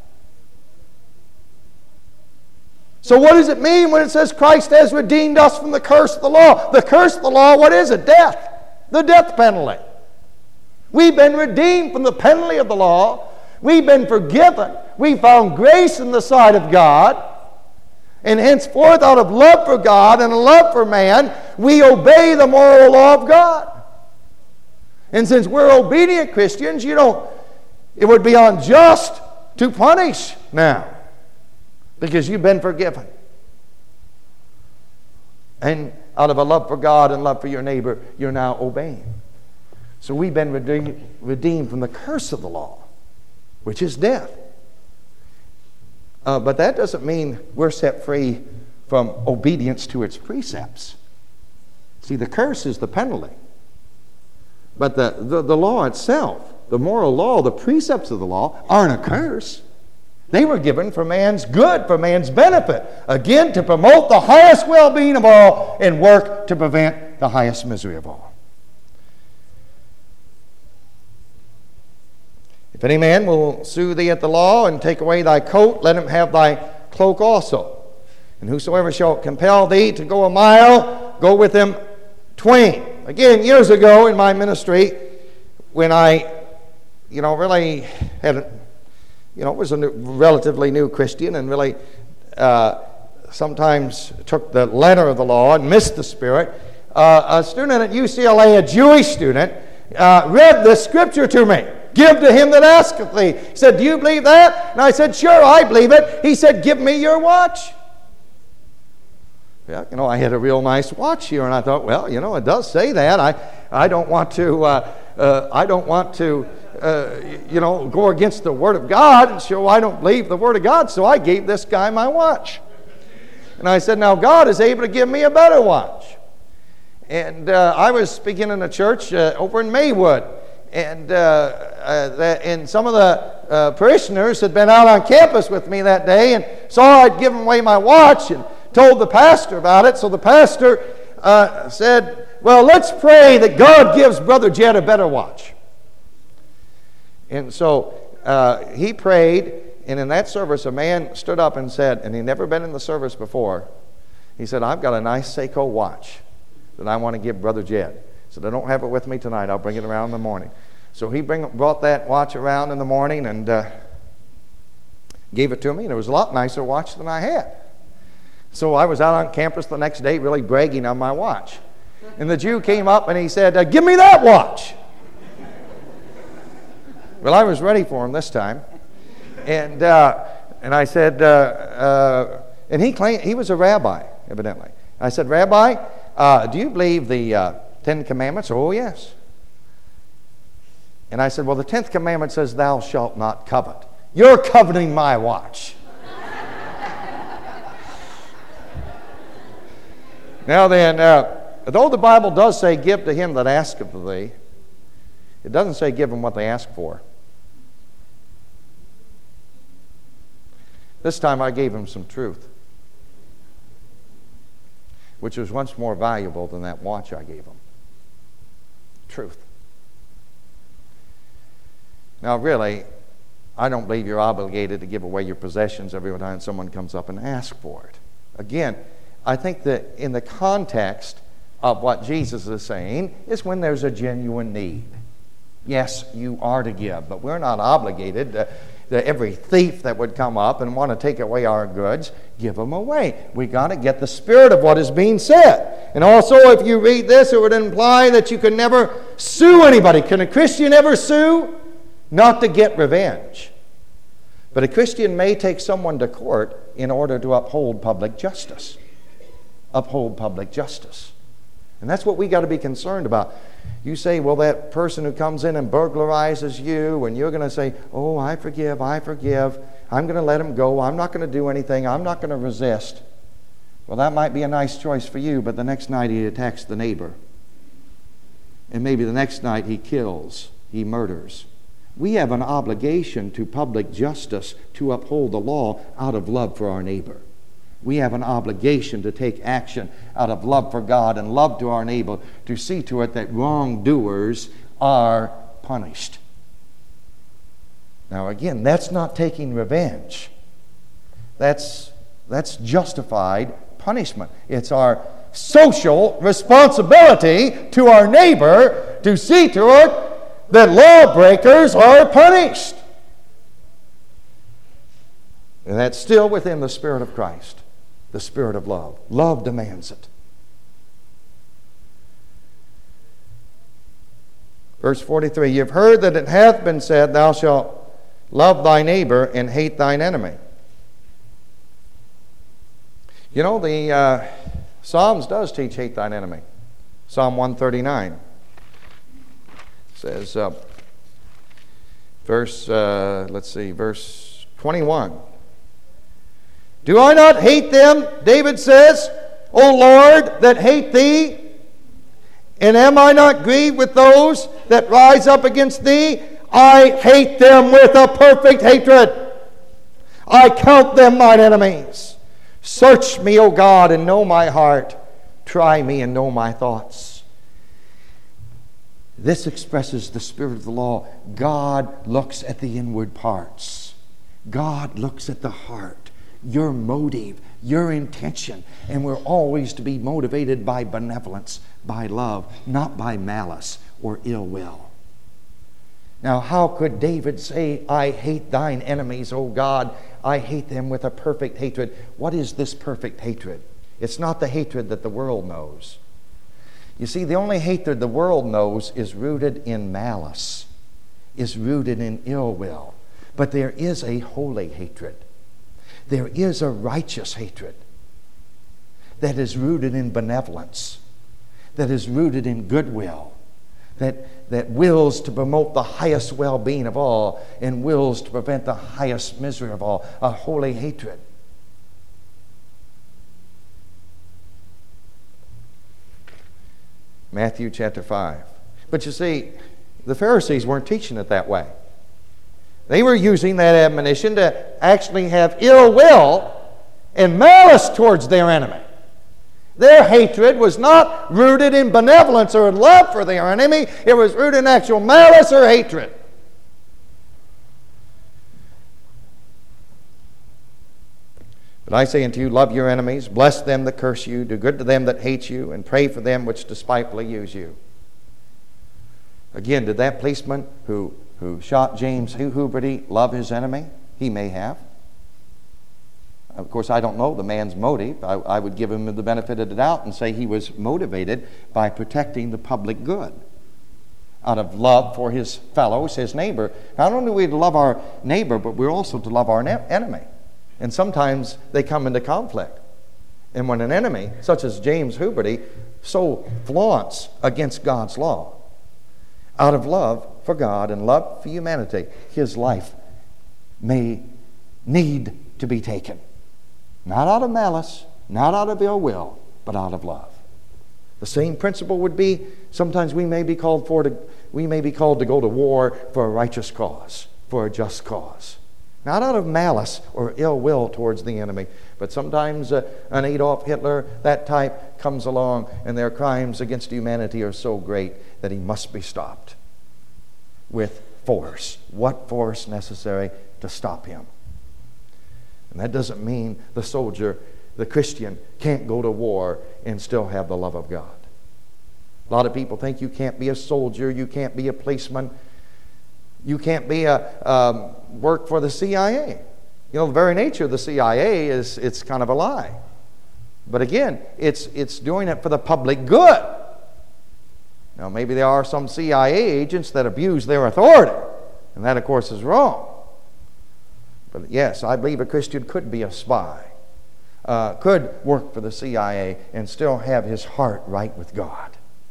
So what does it mean when it says Christ has redeemed us from the curse of the law? The curse of the law, what is it? Death. The death penalty. We've been redeemed from the penalty of the law. We've been forgiven. We found grace in the sight of God. And henceforth, out of love for God and a love for man, we obey the moral law of God. And since we're obedient Christians, you don't, it would be unjust to punish now, because you've been forgiven. And out of a love for God and love for your neighbor, you're now obeying. So we've been redeemed, redeemed from the curse of the law, which is death. Uh, but that doesn't mean we're set free from obedience to its precepts. See, the curse is the penalty. But the, the, the law itself, the moral law, the precepts of the law, aren't a curse. They were given for man's good, for man's benefit. Again, to promote the highest well-being of all and work to prevent the highest misery of all. If any man will sue thee at the law and take away thy coat, let him have thy cloak also. And whosoever shall compel thee to go a mile, go with him twain. Again, years ago in my ministry, when I, you know, really had a You know, was a new, relatively new Christian and really uh, sometimes took the letter of the law and missed the spirit. Uh, a student at U C L A, a Jewish student, uh, read this scripture to me. "Give to him that asketh thee." He said, "Do you believe that?" And I said, "Sure, I believe it." He said, "Give me your watch." Yeah, you know, I had a real nice watch here, and I thought, well, you know, it does say that. I, I don't want to, uh, uh, I don't want to, uh, you know, go against the Word of God, and so I don't believe the Word of God, so I gave this guy my watch. And I said, now God is able to give me a better watch. And uh, I was speaking in a church uh, over in Maywood. And, uh, uh, that, and some of the uh, parishioners had been out on campus with me that day and saw I'd given away my watch and told the pastor about it. So the pastor uh, said, well, let's pray that God gives Brother Jed a better watch. And so uh, he prayed, and in that service a man stood up and said, and he'd never been in the service before, he said, I've got a nice Seiko watch that I want to give Brother Jed. He said, I don't have it with me tonight. I'll bring it around in the morning. So he bring, brought that watch around in the morning and uh, gave it to me, and it was a lot nicer watch than I had. So I was out on campus the next day really bragging on my watch. And the Jew came up and he said, uh, give me that watch. Well, I was ready for him this time. And uh, and I said, uh, uh, and he claimed, he was a rabbi, evidently. I said, Rabbi, uh, do you believe the uh, Ten Commandments? Oh, yes. And I said, well, the tenth commandment says, thou shalt not covet. You're coveting my watch. Now then, uh, though the Bible does say, give to him that asketh of thee, it doesn't say give them what they ask for. This time I gave him some truth, which was once more valuable than that watch I gave him. Truth. Now really, I don't believe you're obligated to give away your possessions every time someone comes up and asks for it. Again, I think that in the context of what Jesus is saying is when there's a genuine need. Yes, you are to give, but we're not obligated to, to every thief that would come up and want to take away our goods, give them away. We got to get the spirit of what is being said. And also, if you read this, it would imply that you can never sue anybody. Can a Christian ever sue? Not to get revenge. But a Christian may take someone to court in order to uphold public justice. Uphold public justice. And that's what we got to be concerned about. You say, well, that person who comes in and burglarizes you, and you're going to say, oh, I forgive, I forgive. I'm going to let him go. I'm not going to do anything. I'm not going to resist. Well, that might be a nice choice for you, but the next night he attacks the neighbor. And maybe the next night he kills, he murders. We have an obligation to public justice to uphold the law out of love for our neighbor. We have an obligation to take action out of love for God and love to our neighbor to see to it that wrongdoers are punished. Now again, that's not taking revenge. That's, that's justified punishment. It's our social responsibility to our neighbor to see to it that lawbreakers are punished. And that's still within the Spirit of Christ, the Spirit of love. Love demands it. Verse forty-three, you've heard that it hath been said, thou shalt love thy neighbor and hate thine enemy. You know, the uh, Psalms does teach hate thine enemy. Psalm one thirty-nine says, uh, verse, uh, let's see, verse twenty-one. Do I not hate them, David says, O Lord, that hate thee? And am I not grieved with those that rise up against thee? I hate them with a perfect hatred. I count them mine enemies. Search me, O God, and know my heart. Try me and know my thoughts. This expresses the spirit of the law. God looks at the inward parts. God looks at the heart, your motive, your intention. And we're always to be motivated by benevolence, by love, not by malice or ill will. Now, how could David say, I hate thine enemies, O God, I hate them with a perfect hatred? What is this perfect hatred? It's not the hatred that the world knows. You see, the only hatred the world knows is rooted in malice, is rooted in ill will. But there is a holy hatred. There is a righteous hatred that is rooted in benevolence, that is rooted in goodwill, that, that wills to promote the highest well-being of all and wills to prevent the highest misery of all, a holy hatred. Matthew chapter five. But you see, the Pharisees weren't teaching it that way. They were using that admonition to actually have ill will and malice towards their enemy. Their hatred was not rooted in benevolence or love for their enemy. It was rooted in actual malice or hatred. But I say unto you, love your enemies, bless them that curse you, do good to them that hate you, and pray for them which despitefully use you. Again, did that policeman who, who shot James Huberty love his enemy? He may have. Of course, I don't know the man's motive. I, I would give him the benefit of the doubt and say he was motivated by protecting the public good out of love for his fellows, his neighbor. Not only are we to love our neighbor, but we're also to love our ne- enemy. And sometimes they come into conflict. And when an enemy, such as James Huberty, so flaunts against God's law, out of love for God and love for humanity, his life may need to be taken. Not out of malice, not out of ill will, but out of love. The same principle would be, sometimes we may be called for to, we may be called to go to war for a righteous cause, for a just cause. Not out of malice or ill will towards the enemy, but sometimes uh, an Adolf Hitler, that type, comes along and their crimes against humanity are so great that he must be stopped with force. What force necessary to stop him? And that doesn't mean the soldier, the Christian, can't go to war and still have the love of God. A lot of people think you can't be a soldier, you can't be a policeman, you can't be a um, work for the C I A. You know, the very nature of the C I A is it's kind of a lie. But again, it's it's doing it for the public good. Now, maybe there are some C I A agents that abuse their authority, and that, of course, is wrong. But yes, I believe a Christian could be a spy, uh, could work for the C I A and still have his heart right with God.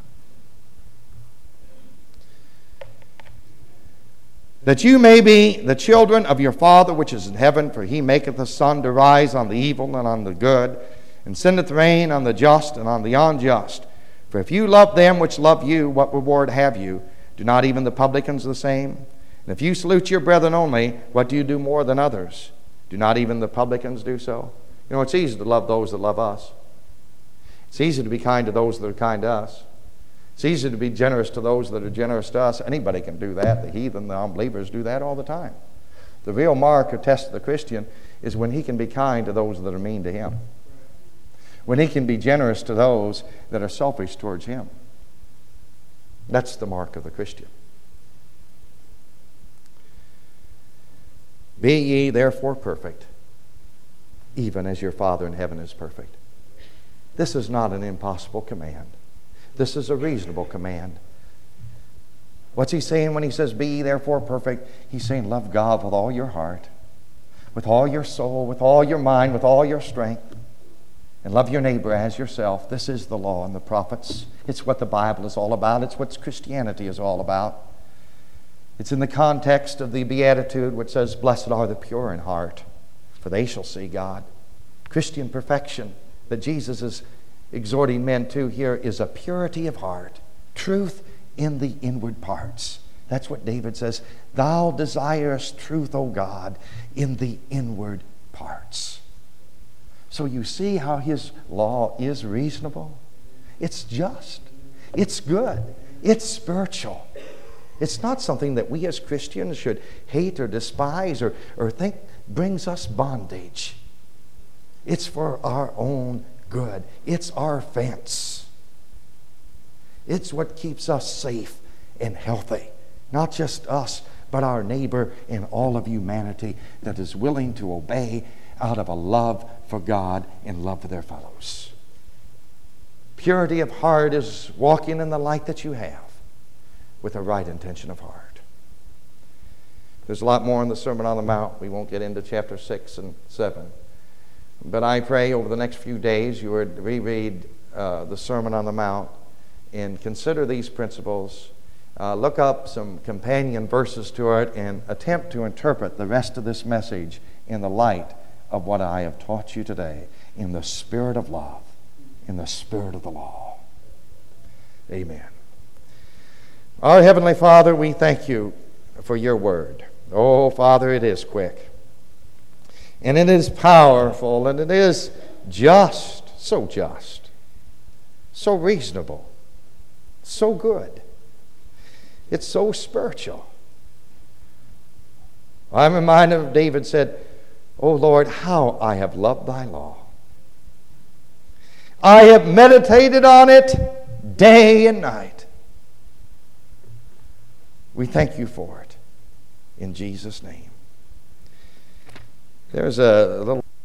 That you may be the children of your Father which is in heaven, for he maketh the sun to rise on the evil and on the good, and sendeth rain on the just and on the unjust. For if you love them which love you, what reward have you? Do not even the publicans the same? And if you salute your brethren only, what do you do more than others? Do not even the publicans do so? You know, it's easy to love those that love us. It's easy to be kind to those that are kind to us. It's easy to be generous to those that are generous to us. Anybody can do that. The heathen, the unbelievers do that all the time. The real mark or test of the Christian is when he can be kind to those that are mean to him. When he can be generous to those that are selfish towards him. That's the mark of the Christian. Be ye therefore perfect, even as your Father in heaven is perfect. This is not an impossible command. This is a reasonable command. What's he saying when he says, be ye therefore perfect? He's saying, love God with all your heart, with all your soul, with all your mind, with all your strength, and love your neighbor as yourself. This is the law and the prophets. It's what the Bible is all about. It's what Christianity is all about. It's in the context of the Beatitude which says, blessed are the pure in heart, for they shall see God. Christian perfection that Jesus is exhorting men to here is a purity of heart, truth in the inward parts. That's what David says, thou desirest truth, O God, in the inward parts. So you see how his law is reasonable? It's just. It's good. It's spiritual. It's not something that we as Christians should hate or despise or, or think brings us bondage. It's for our own good. It's our fence. It's what keeps us safe and healthy. Not just us, but our neighbor and all of humanity that is willing to obey out of a love for God and love for their fellows. Purity of heart is walking in the light that you have with a right intention of heart. There's a lot more in the Sermon on the Mount. We won't get into chapter six and seven. But I pray over the next few days you would reread uh, the Sermon on the Mount and consider these principles. Uh, look up some companion verses to it and attempt to interpret the rest of this message in the light of what I have taught you today, in the spirit of love, in the spirit of the law. Amen. Our Heavenly Father, we thank you for your word. Oh, Father, it is quick. And it is powerful, and it is just, so just, so reasonable, so good. It's so spiritual. I'm reminded of David said, "O Lord, how I have loved thy law. I have meditated on it day and night." We thank you for it in Jesus' name. There's a little